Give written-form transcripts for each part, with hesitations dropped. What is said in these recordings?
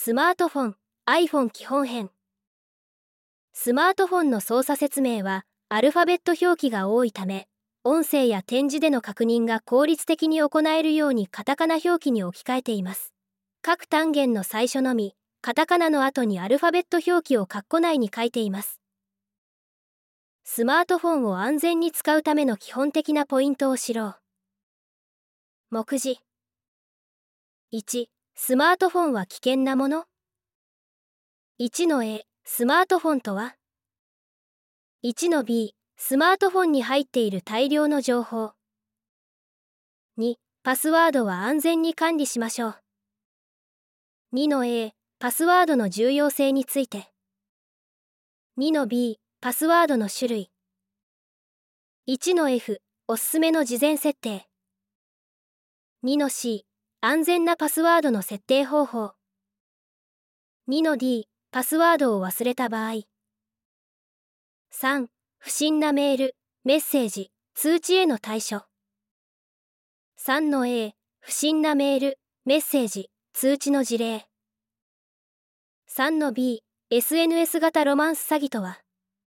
スマートフォン iPhone 基本編。スマートフォンの操作説明はアルファベット表記が多いため、音声や点字での確認が効率的に行えるようにカタカナ表記に置き換えています。各単元の最初のみ、カタカナの後にアルファベット表記を括弧内に書いています。スマートフォンを安全に使うための基本的なポイントを知ろう。目次。1、スマートフォンは危険なもの？ 1-A、スマートフォンとは？ 1-B、スマートフォンに入っている大量の情報。2、パスワードは安全に管理しましょう。2-A、パスワードの重要性について。2-B、パスワードの種類。1-F、おすすめの事前設定。2-C、安全なパスワードの設定方法。2-D、パスワードを忘れた場合。3、不審なメール、メッセージ、通知への対処。3-A、不審なメール、メッセージ、通知の事例。3-B、SNS 型ロマンス詐欺とは？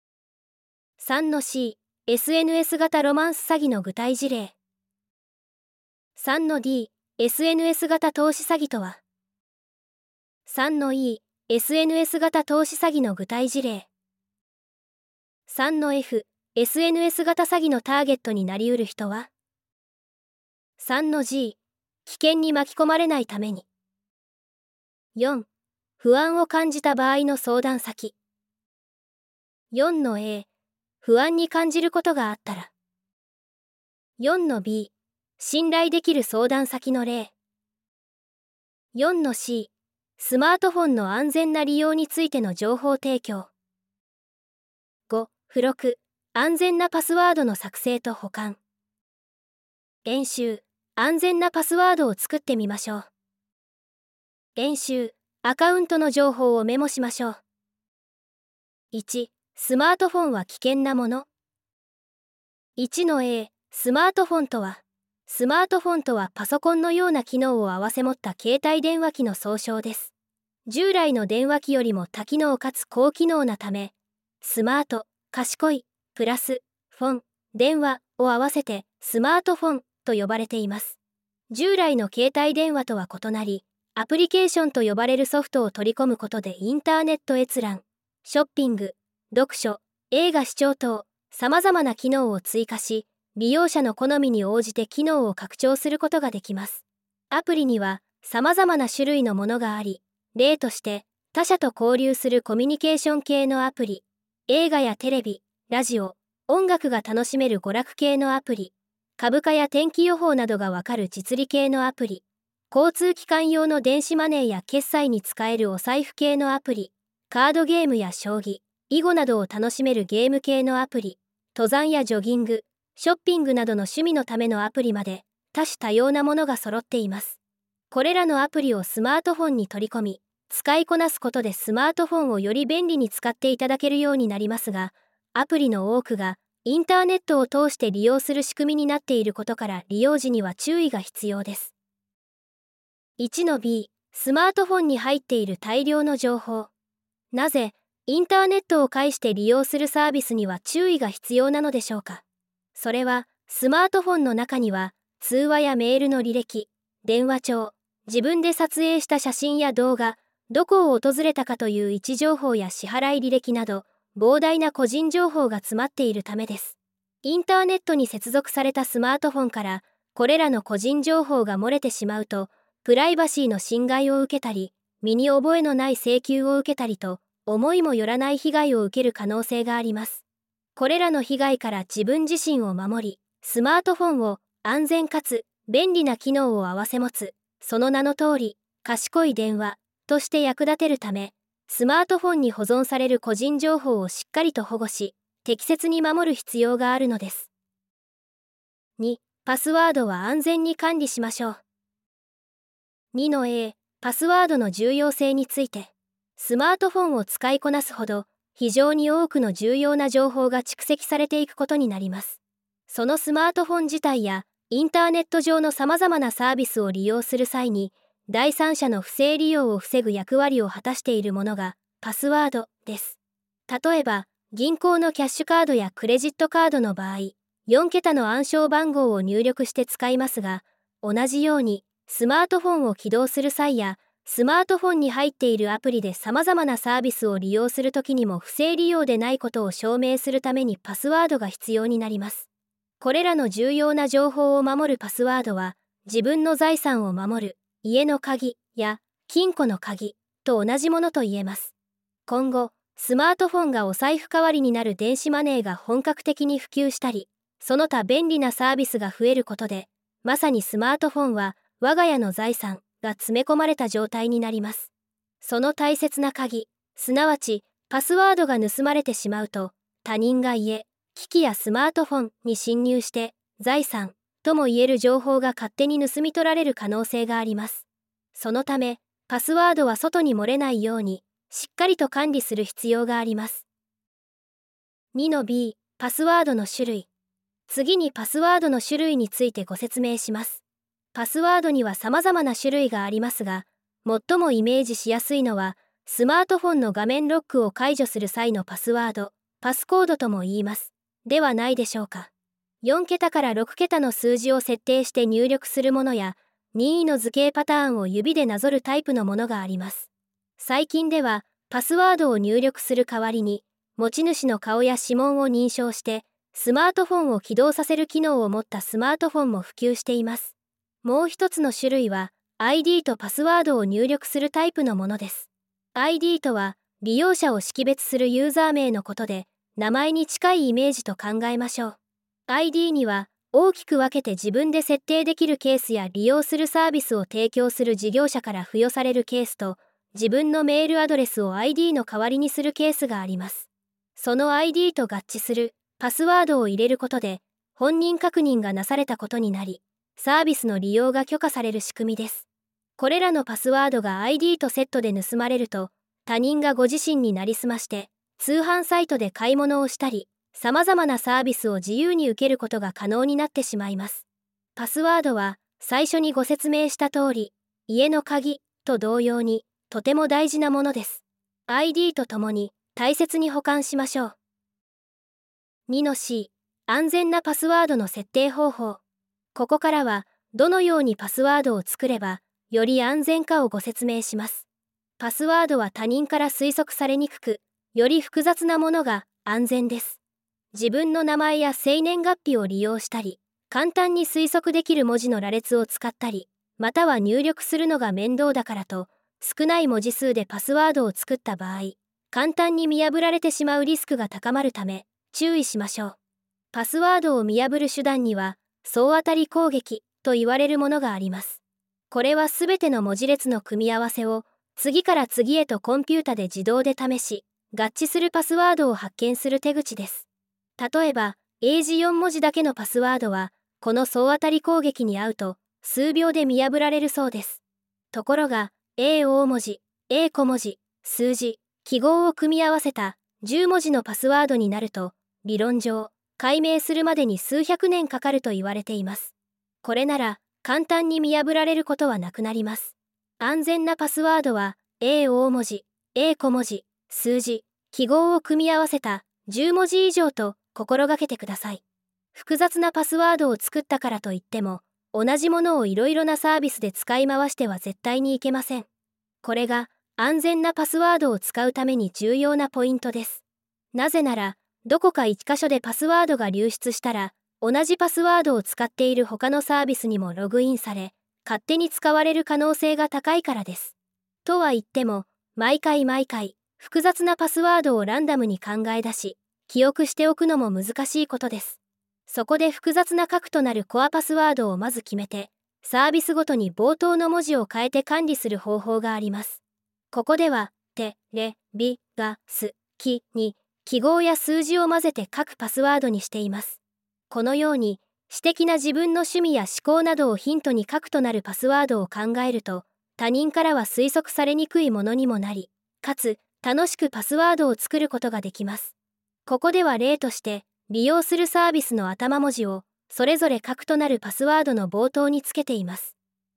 3-C、SNS 型ロマンス詐欺の具体事例。3-D、SNS 型投資詐欺とは？ 3-E、SNS 型投資詐欺の具体事例。3-F、SNS 型詐欺のターゲットになりうる人は？ 3-G、危険に巻き込まれないために。4、不安を感じた場合の相談先。4-A、不安に感じることがあったら。4-B、信頼できる相談先の例。4-C、スマートフォンの安全な利用についての情報提供。5、付録、安全なパスワードの作成と保管。練習、安全なパスワードを作ってみましょう。練習、アカウントの情報をメモしましょう。1、スマートフォンは危険なもの？ 1-A、スマートフォンとは？スマートフォンとはパソコンのような機能を併せ持った携帯電話機の総称です。従来の電話機よりも多機能かつ高機能なため、スマート、賢い、プラス、フォン、電話を合わせてスマートフォンと呼ばれています。従来の携帯電話とは異なり、アプリケーションと呼ばれるソフトを取り込むことでインターネット閲覧、ショッピング、読書、映画視聴等、様々な機能を追加し、利用者の好みに応じて機能を拡張することができます。アプリには様々な種類のものがあり、例として他社と交流するコミュニケーション系のアプリ、映画やテレビ、ラジオ、音楽が楽しめる娯楽系のアプリ、株価や天気予報などがわかる実利系のアプリ、交通機関用の電子マネーや決済に使えるお財布系のアプリ、カードゲームや将棋、囲碁などを楽しめるゲーム系のアプリ、登山やジョギング、ショッピングなどの趣味のためのアプリまで多種多様なものが揃っています。これらのアプリをスマートフォンに取り込み、使いこなすことでスマートフォンをより便利に使っていただけるようになりますが、アプリの多くがインターネットを通して利用する仕組みになっていることから利用時には注意が必要です。1-B、スマートフォンに入っている大量の情報。なぜ、インターネットを介して利用するサービスには注意が必要なのでしょうか。それは、スマートフォンの中には、通話やメールの履歴、電話帳、自分で撮影した写真や動画、どこを訪れたかという位置情報や支払い履歴など、膨大な個人情報が詰まっているためです。インターネットに接続されたスマートフォンから、これらの個人情報が漏れてしまうと、プライバシーの侵害を受けたり、身に覚えのない請求を受けたりと、思いもよらない被害を受ける可能性があります。これらの被害から自分自身を守り、スマートフォンを安全かつ便利な機能を併せ持つ、その名の通り、賢い電話として役立てるため、スマートフォンに保存される個人情報をしっかりと保護し、適切に守る必要があるのです。2、パスワードは安全に管理しましょう。2-A、パスワードの重要性について。スマートフォンを使いこなすほど、非常に多くの重要な情報が蓄積されていくことになります。そのスマートフォン自体や、インターネット上の様々なサービスを利用する際に、 第三者の不正利用を防ぐ役割を果たしているものがパスワードです。例えば、銀行のキャッシュカードやクレジットカードの場合、4桁の暗証番号を入力して使いますが、同じようにスマートフォンを起動する際や、スマートフォンに入っているアプリで様々なサービスを利用するときにも不正利用でないことを証明するためにパスワードが必要になります。これらの重要な情報を守るパスワードは、自分の財産を守る家の鍵や金庫の鍵と同じものと言えます。今後、スマートフォンがお財布代わりになる電子マネーが本格的に普及したり、その他便利なサービスが増えることで、まさにスマートフォンは我が家の財産が詰め込まれた状態になります。その大切な鍵、すなわちパスワードが盗まれてしまうと、他人が家、機器やスマートフォンに侵入して財産とも言える情報が勝手に盗み取られる可能性があります。そのため、パスワードは外に漏れないようにしっかりと管理する必要があります。2-B、パスワードの種類。次にパスワードの種類についてご説明します。パスワードには様々な種類がありますが、最もイメージしやすいのは、スマートフォンの画面ロックを解除する際のパスワード、パスコードとも言います。ではないでしょうか。4桁から6桁の数字を設定して入力するものや、任意の図形パターンを指でなぞるタイプのものがあります。最近では、パスワードを入力する代わりに、持ち主の顔や指紋を認証して、スマートフォンを起動させる機能を持ったスマートフォンも普及しています。もう一つの種類は、ID とパスワードを入力するタイプのものです。ID とは、利用者を識別するユーザー名のことで、名前に近いイメージと考えましょう。ID には、大きく分けて自分で設定できるケースや利用するサービスを提供する事業者から付与されるケースと、自分のメールアドレスを ID の代わりにするケースがあります。その ID と合致するパスワードを入れることで、本人確認がなされたことになり、サービスの利用が許可される仕組みです。これらのパスワードが ID とセットで盗まれると、他人がご自身になりすまして、通販サイトで買い物をしたり、様々なサービスを自由に受けることが可能になってしまいます。パスワードは、最初にご説明した通り、家の鍵と同様に、とても大事なものです。ID とともに大切に保管しましょう。2-C、安全なパスワードの設定方法。ここからは、どのようにパスワードを作れば、より安全かをご説明します。パスワードは他人から推測されにくく、より複雑なものが安全です。自分の名前や生年月日を利用したり、簡単に推測できる文字の羅列を使ったり、または入力するのが面倒だからと、少ない文字数でパスワードを作った場合、簡単に見破られてしまうリスクが高まるため、注意しましょう。パスワードを見破る手段には、総当たり攻撃と言われるものがあります。これはすべての文字列の組み合わせを、次から次へとコンピュータで自動で試し、合致するパスワードを発見する手口です。例えば、英字4文字だけのパスワードは、この総当たり攻撃に遭うと、数秒で見破られるそうです。ところが、A 大文字、A 小文字、数字、記号を組み合わせた10文字のパスワードになると、理論上、解明するまでに数百年かかると言われています。これなら、簡単に見破られることはなくなります。安全なパスワードは、A 大文字、A 小文字、数字、記号を組み合わせた10文字以上と心がけてください。複雑なパスワードを作ったからといっても、同じものをいろいろなサービスで使い回しては絶対にいけません。これが安全なパスワードを使うために重要なポイントです。なぜなら、どこか一箇所でパスワードが流出したら、同じパスワードを使っている他のサービスにもログインされ、勝手に使われる可能性が高いからです。とは言っても、毎回複雑なパスワードをランダムに考え出し、記憶しておくのも難しいことです。そこで複雑な核となるコアパスワードをまず決めて、サービスごとに冒頭の文字を変えて管理する方法があります。ここでは、テ、レ、ビ、ガ、ス、キに記号や数字を混ぜて各パスワードにしています。このように、私的な自分の趣味や思考などをヒントに核となるパスワードを考えると、他人からは推測されにくいものにもなり、かつ楽しくパスワードを作ることができます。ここでは例として、利用するサービスの頭文字をそれぞれ核となるパスワードの冒頭につけています。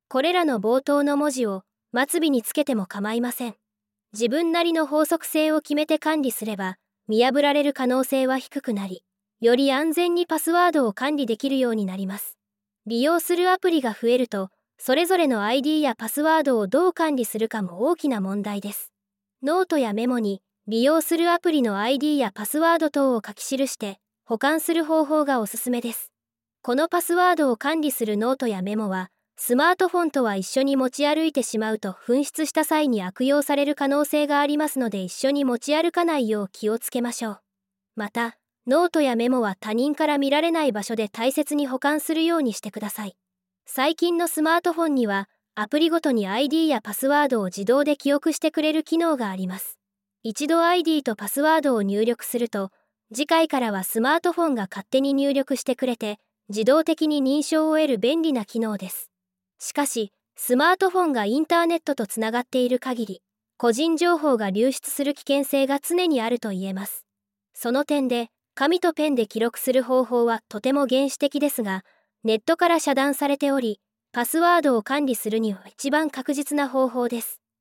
これらの冒頭の文字を末尾につけても構いません。自分なりの法則性を決めて管理すれば、見破られる可能性は低くなり、より安全にパスワードを管理できるようになります。利用するアプリが増えると、それぞれの ID やパスワードをどう管理するかも大きな問題です。ノートやメモに、利用するアプリの ID やパスワード等を書き記して、保管する方法がおすすめです。このパスワードを管理するノートやメモは、スマートフォンとは一緒に持ち歩いてしまうと紛失した際に悪用される可能性がありますので一緒に持ち歩かないよう気をつけましょう。また、ノートやメモは他人から見られない場所で大切に保管するようにしてください。最近のスマートフォンには、アプリごとに ID やパスワードを自動で記憶してくれる機能があります。一度 ID とパスワードを入力すると、次回からはスマートフォンが勝手に入力してくれて、自動的に認証を得る便利な機能です。しかし、スマートフォンがインターネットとつながっている限り、個人情報が流出する危険性が常にあると言えます。その点で、紙とペンで記録する方法はとても原始的ですが、ネットから遮断されており、パスワードを管理するには一番確実な方法です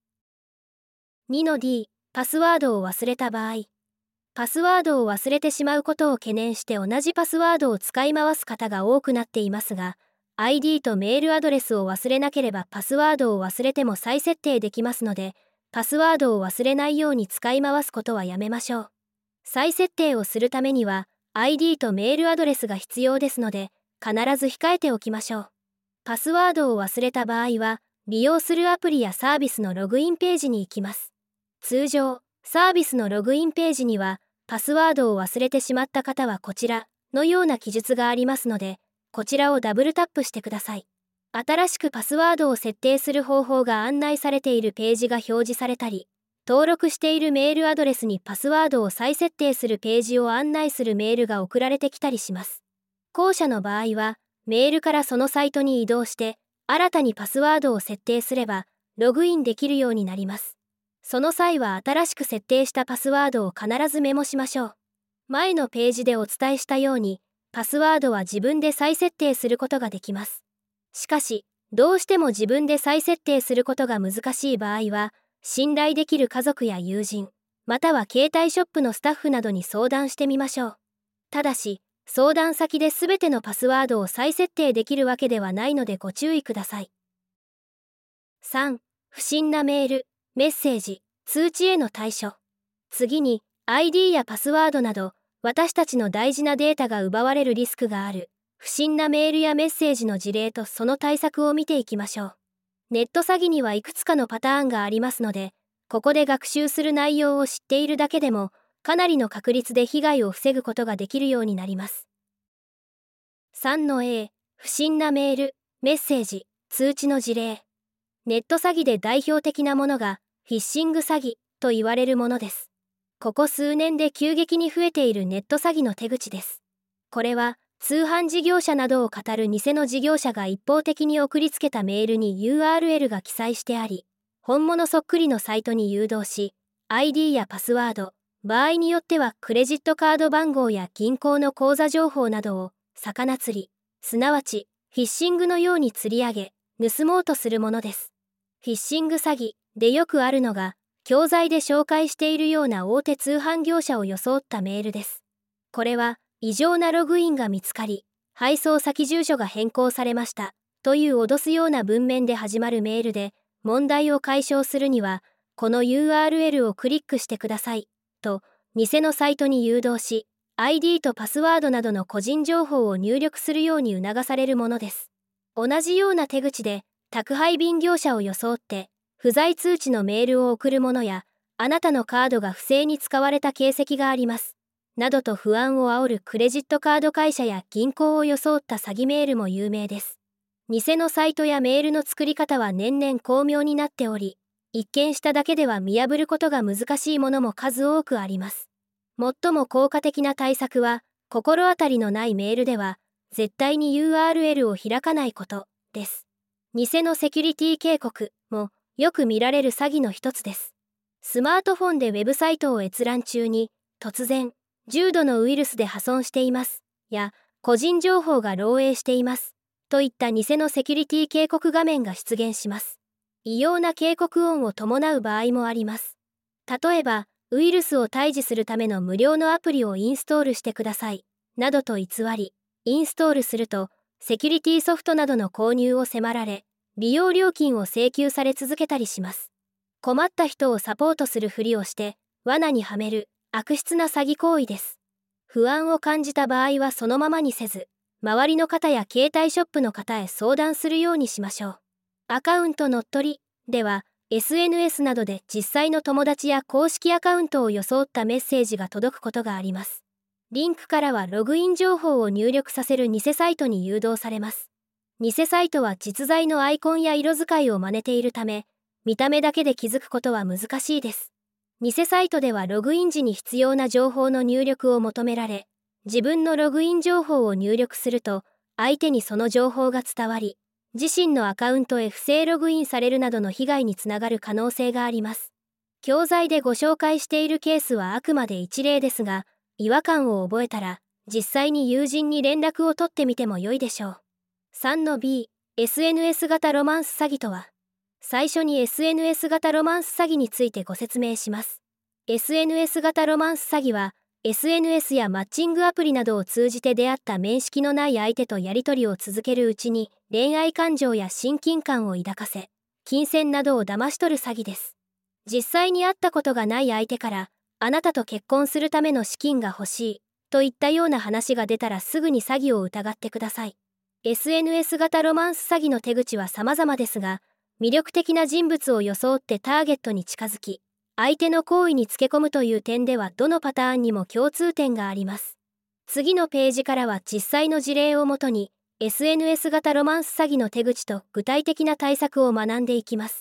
。2-D、パスワードを忘れた場合。パスワードを忘れてしまうことを懸念して同じパスワードを使い回す方が多くなっていますが、ID とメールアドレスを忘れなければパスワードを忘れても再設定できますので、パスワードを忘れないように使い回すことはやめましょう。再設定をするためには、ID とメールアドレスが必要ですので、必ず控えておきましょう。パスワードを忘れた場合は、利用するアプリやサービスのログインページに行きます。通常、サービスのログインページには、パスワードを忘れてしまった方はこちらのような記述がありますので、こちらをダブルタップしてください。新しくパスワードを設定する方法が案内されているページが表示されたり、登録しているメールアドレスにパスワードを再設定するページを案内するメールが送られてきたりします。後者の場合は、メールからそのサイトに移動して、新たにパスワードを設定すれば、ログインできるようになります。その際は新しく設定したパスワードを必ずメモしましょう。前のページでお伝えしたように、パスワードは自分で再設定することができます。しかし、どうしても自分で再設定することが難しい場合は、信頼できる家族や友人、または携帯ショップのスタッフなどに相談してみましょう。ただし、相談先で全てのパスワードを再設定できるわけではないのでご注意ください。3. 不審なメール、メッセージ、通知への対処。次に、ID やパスワードなど、私たちの大事なデータが奪われるリスクがある、不審なメールやメッセージの事例とその対策を見ていきましょう。ネット詐欺にはいくつかのパターンがありますので、ここで学習する内容を知っているだけでも、かなりの確率で被害を防ぐことができるようになります。3-A、不審なメール、メッセージ、通知の事例。ネット詐欺で代表的なものが、フィッシング詐欺と言われるものです。ここ数年で急激に増えているネット詐欺の手口です。これは、通販事業者などを語る偽の事業者が一方的に送りつけたメールに URL が記載してあり、本物そっくりのサイトに誘導し、ID やパスワード、場合によってはクレジットカード番号や銀行の口座情報などを魚釣り、すなわちフィッシングのように釣り上げ、盗もうとするものです。フィッシング詐欺でよくあるのが、教材で紹介しているような大手通販業者を装ったメールです。これは、異常なログインが見つかり、配送先住所が変更されました、という脅すような文面で始まるメールで、問題を解消するには、この URL をクリックしてください、と、偽のサイトに誘導し、ID とパスワードなどの個人情報を入力するように促されるものです。同じような手口で、宅配便業者を装って、不在通知のメールを送るものや、あなたのカードが不正に使われた形跡があります。などと不安を煽るクレジットカード会社や銀行を装った詐欺メールも有名です。偽のサイトやメールの作り方は年々巧妙になっており、一見しただけでは見破ることが難しいものも数多くあります。最も効果的な対策は、心当たりのないメールでは、絶対に URL を開かないことです。偽のセキュリティ警告もよく見られる詐欺の一つです。スマートフォンでウェブサイトを閲覧中に、突然、重度のウイルスで破損しています、や、個人情報が漏洩しています、 といった偽のセキュリティ警告画面が出現します。異様な警告音を伴う場合もあります。例えば、ウイルスを退治するための無料のアプリをインストールしてください、などと偽り、インストールすると、セキュリティソフトなどの購入を迫られ、利用料金を請求され続けたりします。困った人をサポートするふりをして、罠にはめる、悪質な詐欺行為です。不安を感じた場合はそのままにせず、周りの方や携帯ショップの方へ相談するようにしましょう。アカウント乗っ取りでは、SNS などで実際の友達や公式アカウントを装ったメッセージが届くことがあります。リンクからはログイン情報を入力させる偽サイトに誘導されます。偽サイトは実在のアイコンや色使いを真似ているため、見た目だけで気づくことは難しいです。偽サイトではログイン時に必要な情報の入力を求められ、自分のログイン情報を入力すると、相手にその情報が伝わり、自身のアカウントへ不正ログインされるなどの被害につながる可能性があります。教材でご紹介しているケースはあくまで一例ですが、違和感を覚えたら、実際に友人に連絡を取ってみても良いでしょう。3-B、SNS 型ロマンス詐欺とは。最初に SNS 型ロマンス詐欺についてご説明します。SNS 型ロマンス詐欺は、SNS やマッチングアプリなどを通じて出会った面識のない相手とやり取りを続けるうちに、恋愛感情や親近感を抱かせ、金銭などを騙し取る詐欺です。実際に会ったことがない相手から、あなたと結婚するための資金が欲しい、といったような話が出たらすぐに詐欺を疑ってください。SNS 型ロマンス詐欺の手口は様々ですが、魅力的な人物を装ってターゲットに近づき、相手の行為につけ込むという点ではどのパターンにも共通点があります。次のページからは実際の事例をもとに、SNS 型ロマンス詐欺の手口と具体的な対策を学んでいきます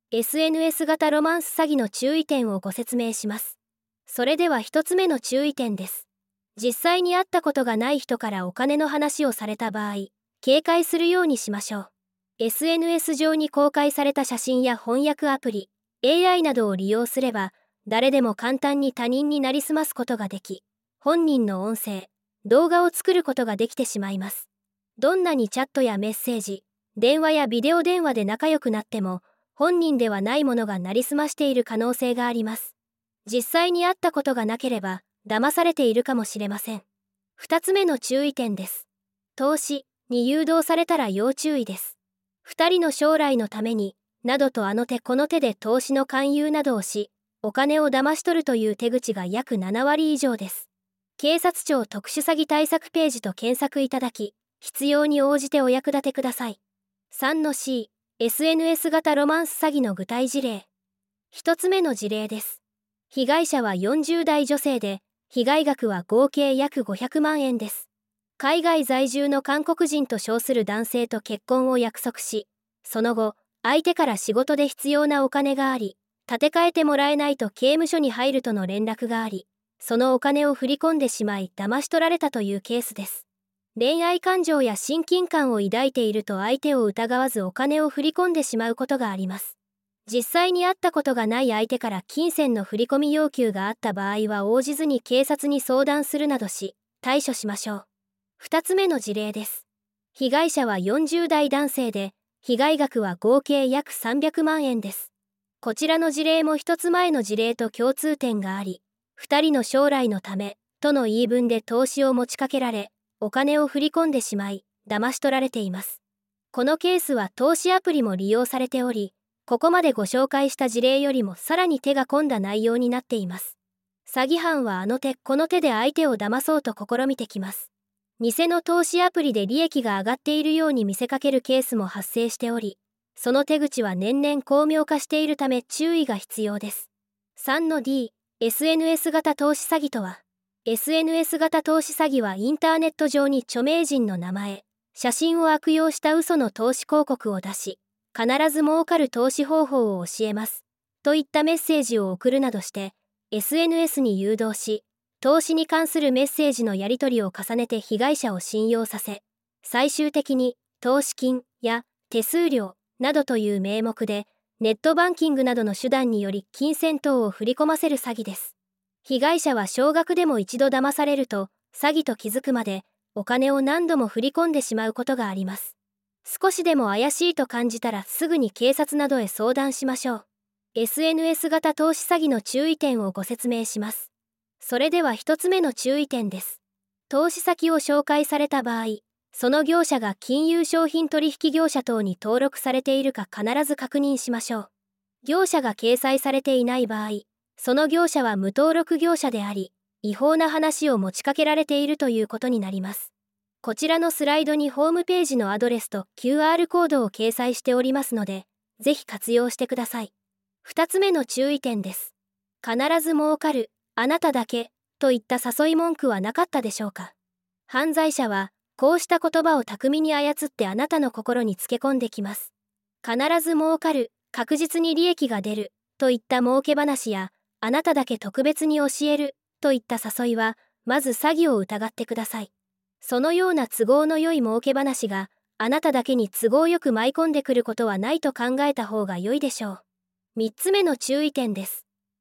。SNS 型ロマンス詐欺の注意点をご説明します。それでは一つ目の注意点です。実際に会ったことがない人からお金の話をされた場合、警戒するようにしましょう。SNS 上に公開された写真や翻訳アプリ、AI などを利用すれば、誰でも簡単に他人になりすますことができ、本人の音声、動画を作ることができてしまいます。どんなにチャットやメッセージ、電話やビデオ電話で仲良くなっても、本人ではないものがなりすましている可能性があります。実際に会ったことがなければ、騙されているかもしれません。二つ目の注意点です。投資に誘導されたら要注意です。二人の将来のために、などとあの手この手で投資の勧誘などをし、お金を騙し取るという手口が約7割以上です。警察庁特殊詐欺対策ページと検索いただき、必要に応じてお役立てください。3-C、SNS 型ロマンス詐欺の具体事例。一つ目の事例です。被害者は40代女性で、被害額は合計約500万円です。海外在住の韓国人と称する男性と結婚を約束し、その後、相手から仕事で必要なお金があり、立て替えてもらえないと刑務所に入るとの連絡があり、そのお金を振り込んでしまい騙し取られたというケースです。恋愛感情や親近感を抱いていると相手を疑わずお金を振り込んでしまうことがあります。実際に会ったことがない相手から金銭の振り込み要求があった場合は応じずに警察に相談するなどし、対処しましょう。二つ目の事例です。被害者は40代男性で、被害額は合計約300万円です。こちらの事例も一つ前の事例と共通点があり、二人の将来のため、との言い分で投資を持ちかけられ、お金を振り込んでしまい、騙し取られています。このケースは投資アプリも利用されており、ここまでご紹介した事例よりもさらに手が込んだ内容になっています。詐欺犯はあの手この手で相手を騙そうと試みてきます。偽の投資アプリで利益が上がっているように見せかけるケースも発生しており、その手口は年々巧妙化しているため注意が必要です。3-D、SNS 型投資詐欺とは、SNS 型投資詐欺はインターネット上に著名人の名前、写真を悪用した嘘の投資広告を出し、必ず儲かる投資方法を教えます。といったメッセージを送るなどして、SNS に誘導し、投資に関するメッセージのやり取りを重ねて被害者を信用させ、最終的に投資金や手数料などという名目で、ネットバンキングなどの手段により金銭等を振り込ませる詐欺です。被害者は少額でも一度騙されると、詐欺と気づくまでお金を何度も振り込んでしまうことがあります。 少しでも怪しいと感じたらすぐに警察などへ相談しましょう。SNS 型投資詐欺の注意点をご説明します。それでは一つ目の注意点です。投資先を紹介された場合、その業者が金融商品取引業者等に登録されているか必ず確認しましょう。業者が掲載されていない場合、その業者は無登録業者であり、違法な話を持ちかけられているということになります。こちらのスライドにホームページのアドレスと QR コードを掲載しておりますので、ぜひ活用してください。2つ目の注意点です。必ず儲かる、あなただけ、といった誘い文句はなかったでしょうか。犯罪者は、こうした言葉を巧みに操ってあなたの心につけ込んできます。必ず儲かる、確実に利益が出る、といった儲け話や、あなただけ特別に教える、といった誘いは、まず詐欺を疑ってください。そのような都合の良い儲け話が、あなただけに都合よく舞い込んでくることはないと考えた方が良いでしょう。3つ目の注意点です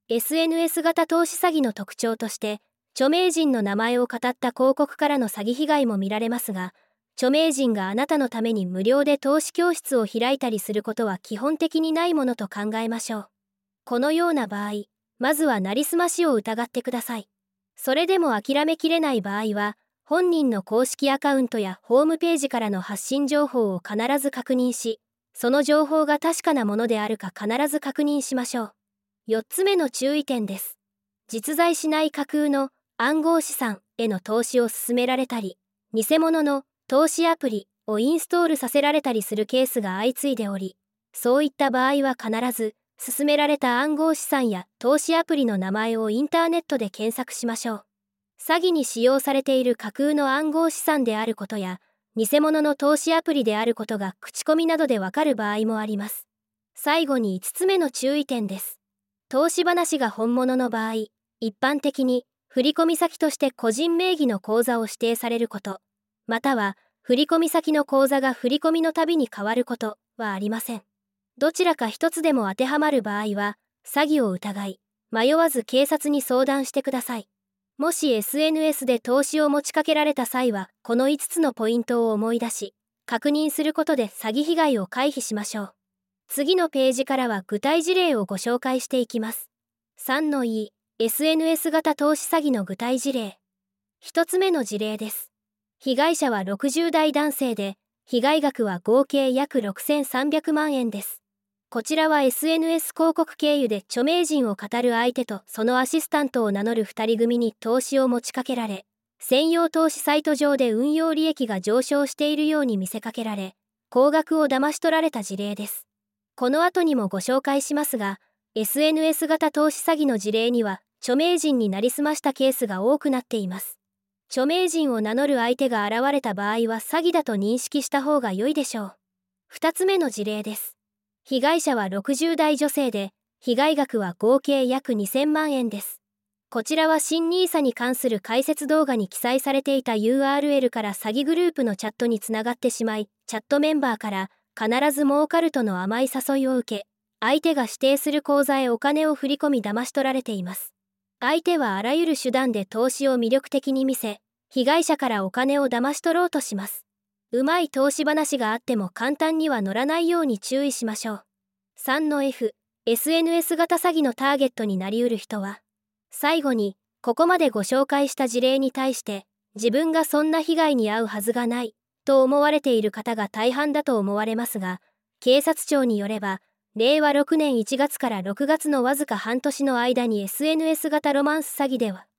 。SNS 型投資詐欺の特徴として、著名人の名前を語った広告からの詐欺被害も見られますが、著名人があなたのために無料で投資教室を開いたりすることは基本的にないものと考えましょう。このような場合、まずはなりすましを疑ってください。それでも諦めきれない場合は、本人の公式アカウントやホームページからの発信情報を必ず確認し、その情報が確かなものであるか必ず確認しましょう。4つ目の注意点です。実在しない架空の暗号資産への投資を勧められたり、偽物の投資アプリをインストールさせられたりするケースが相次いでおり、そういった場合は必ず、勧められた暗号資産や投資アプリの名前をインターネットで検索しましょう。詐欺に使用されている架空の暗号資産であることや、偽物の投資アプリであることが口コミなどでわかる場合もあります。最後に5つ目の注意点です。投資話が本物の場合、一般的に振込先として個人名義の口座を指定されること、または振込先の口座が振込のたびに変わることはありません。どちらか一つでも当てはまる場合は、詐欺を疑い、迷わず警察に相談してください。もし SNS で投資を持ちかけられた際は、この5つのポイントを思い出し、確認することで詐欺被害を回避しましょう。次のページからは具体事例をご紹介していきます。3-E、SNS 型投資詐欺の具体事例。1つ目の事例です。被害者は60代男性で、被害額は合計約6300万円です。こちらは SNS 広告経由で著名人を語る相手とそのアシスタントを名乗る2人組に投資を持ちかけられ、専用投資サイト上で運用利益が上昇しているように見せかけられ、高額を騙し取られた事例です。この後にもご紹介しますが、SNS 型投資詐欺の事例には、著名人になりすましたケースが多くなっています。著名人を名乗る相手が現れた場合は詐欺だと認識した方が良いでしょう。2つ目の事例です。被害者は60代女性で、被害額は合計約2000万円です。こちらは新NISAに関する解説動画に記載されていた URL から詐欺グループのチャットにつながってしまい、チャットメンバーから必ず儲かるとの甘い誘いを受け、相手が指定する口座へお金を振り込み騙し取られています。相手はあらゆる手段で投資を魅力的に見せ、被害者からお金を騙し取ろうとします。うまい投資話があっても簡単には乗らないように注意しましょう。3-F、SNS 型詐欺のターゲットになりうる人は、最後に、ここまでご紹介した事例に対して、自分がそんな被害に遭うはずがない、と思われている方が大半だと思われますが、警察庁によれば、令和6年1月から6月のわずか半年の間に SNS 型ロマンス詐欺では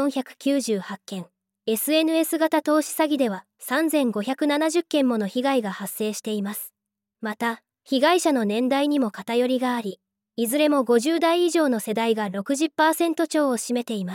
1498件、SNS 型投資詐欺では3570件もの被害が発生しています。また、被害者の年代にも偏りがあり、いずれも50代以上の世代が 60% 超を占めています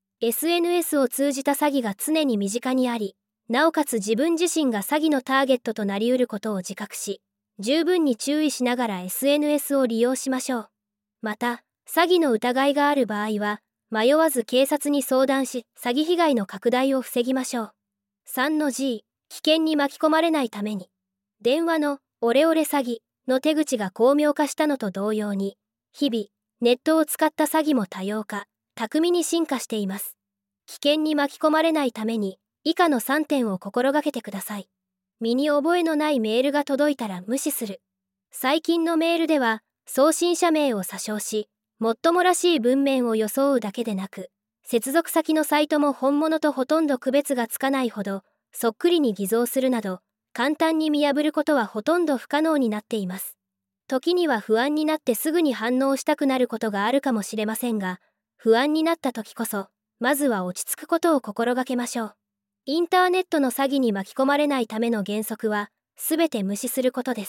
。SNS を通じた詐欺が常に身近にあり、なおかつ自分自身が詐欺のターゲットとなりうることを自覚し、十分に注意しながら SNS を利用しましょう。また、詐欺の疑いがある場合は、迷わず警察に相談し、詐欺被害の拡大を防ぎましょう。3-G、危険に巻き込まれないために。電話のオレオレ詐欺の手口が巧妙化したのと同様に、日々、ネットを使った詐欺も多様化、巧みに進化しています。危険に巻き込まれないために、以下の3点を心がけてください。 身に覚えのないメールが届いたら無視する。最近のメールでは、送信者名を詐称し、もっともらしい文面を装うだけでなく、接続先のサイトも本物とほとんど区別がつかないほど、そっくりに偽造するなど、簡単に見破ることはほとんど不可能になっています。時には不安になってすぐに反応したくなることがあるかもしれませんが、不安になった時こそ、まずは落ち着くことを心がけましょう。インターネットの詐欺に巻き込まれないための原則は、すべて無視することです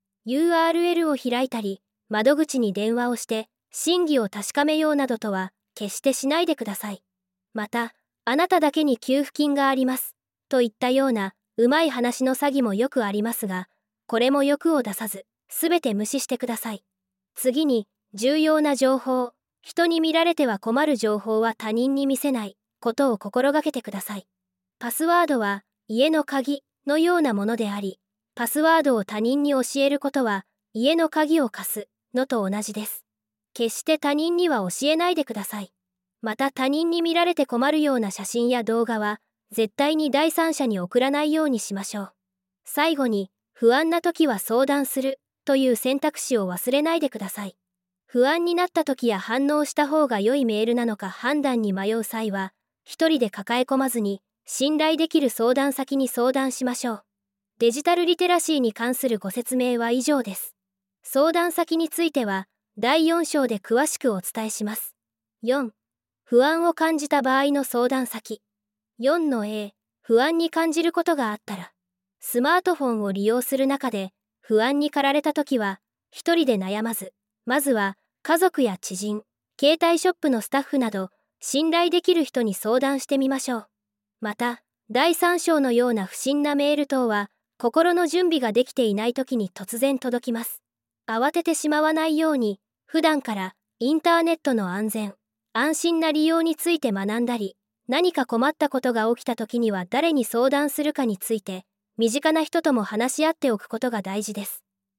。URL を開いたり、窓口に電話をして、真偽を確かめようなどとは、決してしないでください。また、あなただけに給付金があります、といったような、うまい話の詐欺もよくありますが、これも欲を出さず、すべて無視してください。次に、重要な情報、人に見られては困る情報は他人に見せないことを心がけてください。パスワードは家の鍵のようなものであり、パスワードを他人に教えることは家の鍵を貸すのと同じです。決して他人には教えないでください。また他人に見られて困るような写真や動画は絶対に第三者に送らないようにしましょう。最後に、不安な時は相談するという選択肢を忘れないでください。不安になった時や反応した方が良いメールなのか判断に迷う際は、一人で抱え込まずに、信頼できる相談先に相談しましょう。デジタルリテラシーに関するご説明は以上です。相談先については、第4章で詳しくお伝えします。4. 不安を感じた場合の相談先。4-A、不安に感じることがあったら、スマートフォンを利用する中で、不安に駆られたときは、一人で悩まず、まずは、家族や知人、携帯ショップのスタッフなど、信頼できる人に相談してみましょう。また、第3章のような不審なメール等は、心の準備ができていないときに突然届きます。慌ててしまわないように、普段からインターネットの安全、安心な利用について学んだり、何か困ったことが起きたときには誰に相談するかについて、身近な人とも話し合っておくことが大事です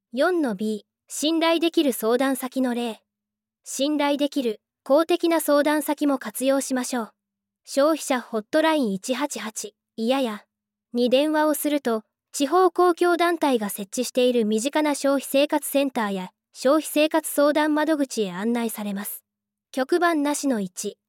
。4-B、信頼できる相談先の例。信頼できる公的な相談先も活用しましょう。消費者ホットライン188、いややに電話をすると、地方公共団体が設置している身近な消費生活センターや消費生活相談窓口へ案内されます。局番なしの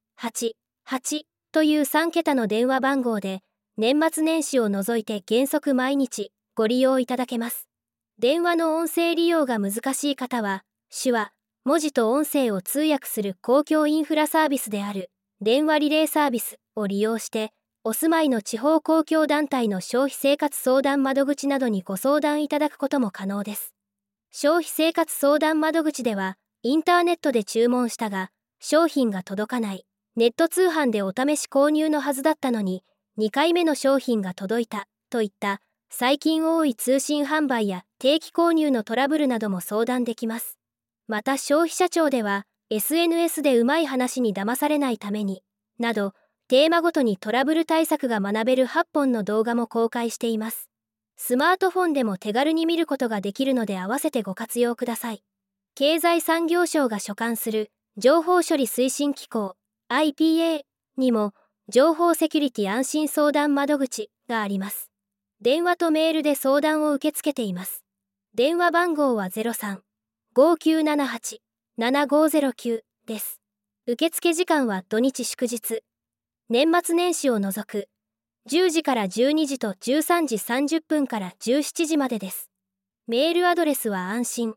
188という3桁の電話番号で、年末年始を除いて原則毎日ご利用いただけます。電話の音声利用が難しい方は、手話、文字と音声を通訳する公共インフラサービスである電話リレーサービスを利用して、お住まいの地方公共団体の消費生活相談窓口などにご相談いただくことも可能です。消費生活相談窓口では、インターネットで注文したが、商品が届かない、ネット通販でお試し購入のはずだったのに、2回目の商品が届いた、といった、最近多い通信販売や定期購入のトラブルなども相談できます。また消費者庁では、SNS でうまい話に騙されないために、など、テーマごとにトラブル対策が学べる8本の動画も公開しています。スマートフォンでも手軽に見ることができるので合わせてご活用ください。経済産業省が所管する情報処理推進機構 IPA にも情報セキュリティ安心相談窓口があります。電話とメールで相談を受け付けています。電話番号は03-5978-7509です。受付時間は土日祝日、年末年始を除く10時から12時と13時30分から17時までです。メールアドレスは安心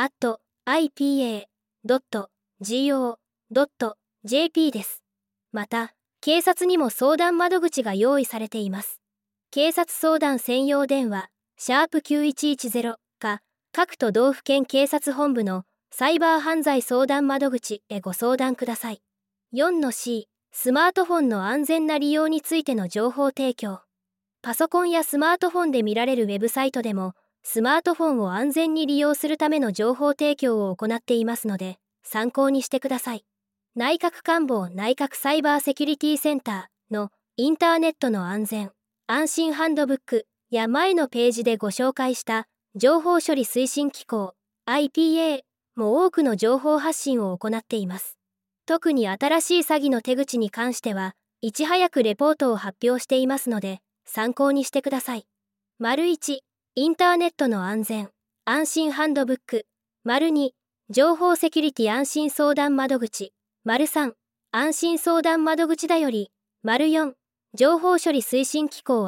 @ipa.go.jp です。また、警察にも相談窓口が用意されています。警察相談専用電話#9110か各都道府県警察本部のサイバー犯罪相談窓口へご相談ください。4-C、スマートフォンの安全な利用についての情報提供。パソコンやスマートフォンで見られるウェブサイトでも、スマートフォンを安全に利用するための情報提供を行っていますので、参考にしてください。内閣官房内閣サイバーセキュリティセンターのインターネットの安全、安心ハンドブックや前のページでご紹介した情報処理推進機構 IPA も多くの情報発信を行っています。特に新しい詐欺の手口に関しては、いち早くレポートを発表していますので、参考にしてください。 1、インターネットの安全・安心ハンドブック。2、情報セキュリティ安心相談窓口。3、安心相談窓口だより。4、情報処理推進機構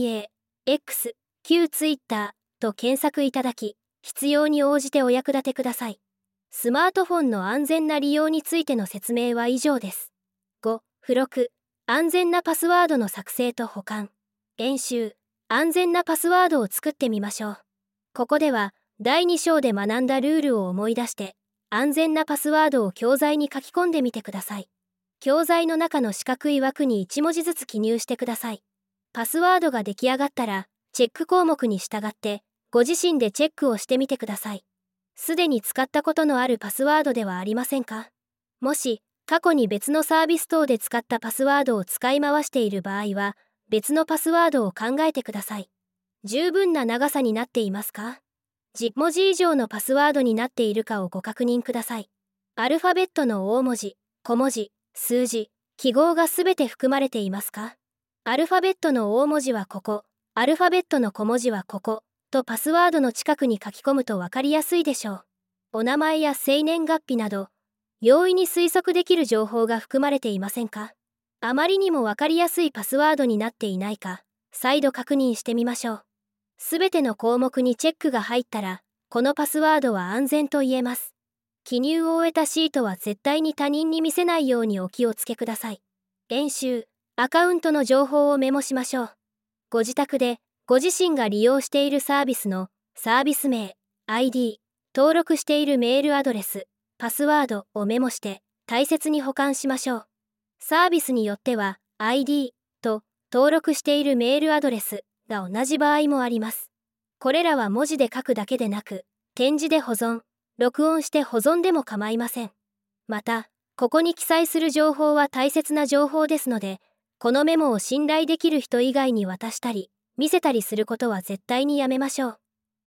IPA、X、旧 Twitter と検索いただき、必要に応じてお役立てください。スマートフォンの安全な利用についての説明は以上です。5、付録、安全なパスワードの作成と保管。演習、安全なパスワードを作ってみましょう。ここでは、第2章で学んだルールを思い出して、安全なパスワードを教材に書き込んでみてください。教材の中の四角い枠に1文字ずつ記入してください。パスワードが出来上がったら、チェック項目に従って、ご自身でチェックをしてみてください。すでに使ったことのあるパスワードではありませんか？もし、過去に別のサービス等で使ったパスワードを使い回している場合は、別のパスワードを考えてください。十分な長さになっていますか？10文字以上のパスワードになっているかをご確認ください。アルファベットの大文字、小文字、数字、記号がすべて含まれていますか？アルファベットの大文字はここ、アルファベットの小文字はここ、とパスワードの近くに書き込むと分かりやすいでしょう。お名前や生年月日など、容易に推測できる情報が含まれていませんか？あまりにも分かりやすいパスワードになっていないか、再度確認してみましょう。すべての項目にチェックが入ったら、このパスワードは安全と言えます。記入を終えたシートは絶対に他人に見せないようにお気をつけください。演習、アカウントの情報をメモしましょう。ご自宅で、ご自身が利用しているサービスのサービス名、ID、登録しているメールアドレス、パスワードをメモして大切に保管しましょう。サービスによっては ID と登録しているメールアドレスが同じ場合もあります。これらは文字で書くだけでなく、点字で保存、録音して保存でも構いません。また、ここに記載する情報は大切な情報ですので、このメモを信頼できる人以外に渡したり、見せたりすることは絶対にやめましょう。